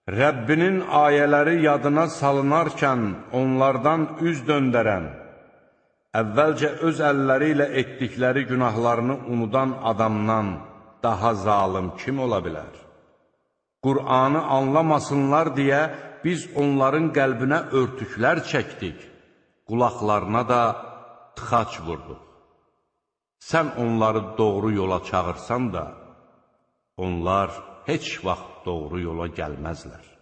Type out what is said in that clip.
Rəbbinin ayələri yadına salınarkən onlardan üz döndərən, əvvəlcə öz əlləri ilə etdikləri günahlarını unudan adamdan daha zalım kim ola bilər? Qur'anı anlamasınlar deyə biz onların qəlbinə örtüklər çəkdik, qulaqlarına da tıxac vurduq. Sən onları doğru yola çağırsan da, onlar heç vaxt doğru yola gəlməzlər.